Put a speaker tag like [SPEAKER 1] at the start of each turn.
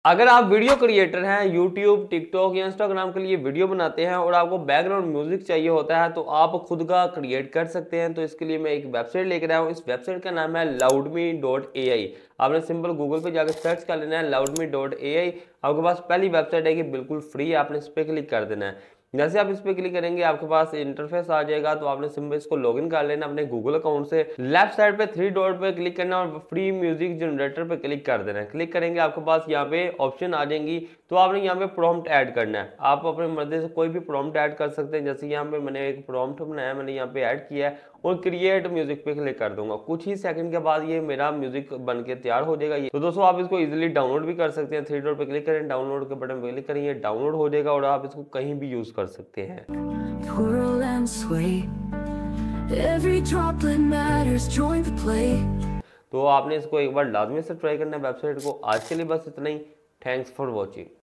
[SPEAKER 1] अगर आप video creator हैं, यूट्यूब, टिकटॉक या इंस्टाग्राम के लिए वीडियो बनाते हैं और आपको बैकग्राउंड म्यूजिक चाहिए होता है तो आप खुद का क्रिएट कर सकते हैं। तो इसके लिए मैं एक वेबसाइट लेकर आया हूँ। इस वेबसाइट का नाम है loudme.ai। आपने सिंपल गूगल पे जाकर सर्च कर लेना है loudme.ai। आपके पास पहली वेबसाइट है कि बिल्कुल फ्री है, आपने इस पर क्लिक कर देना है। जैसे आप इस पे क्लिक करेंगे आपके पास इंटरफेस आ जाएगा। तो आपने सिंपल इसको लॉगिन कर लेना अपने गूगल अकाउंट से। लेफ्ट साइड पे थ्री डॉट पे क्लिक करना और फ्री म्यूजिक जनरेटर पे क्लिक कर देना है। क्लिक करेंगे आपके पास यहाँ पे ऑप्शन आ जाएंगी। तो आपने यहाँ पे प्रॉम्प्ट ऐड करना है। आप अपने मर्जी से कोई भी प्रॉम्प्ट ऐड कर सकते हैं। जैसे यहाँ पे मैंने एक प्रॉम्प्ट बनाया, मैंने यहाँ पे ऐड किया है और क्रिएट म्यूजिक पे क्लिक कर दूंगा। कुछ ही सेकंड के बाद ये मेरा म्यूजिक बन के तैयार हो जाएगा। तो दोस्तों आप इसको इजीली डाउनलोड भी कर सकते हैं। थ्री डॉट पे क्लिक करें, डाउनलोड के बटन पे क्लिक करें, ये डाउनलोड हो जाएगा और आप इसको कहीं भी यूज कर सकते हैं। तो आपने इसको एक बार लाजमी से ट्राई करना है वेबसाइट को। आज के लिए बस इतना ही। Thanks for watching.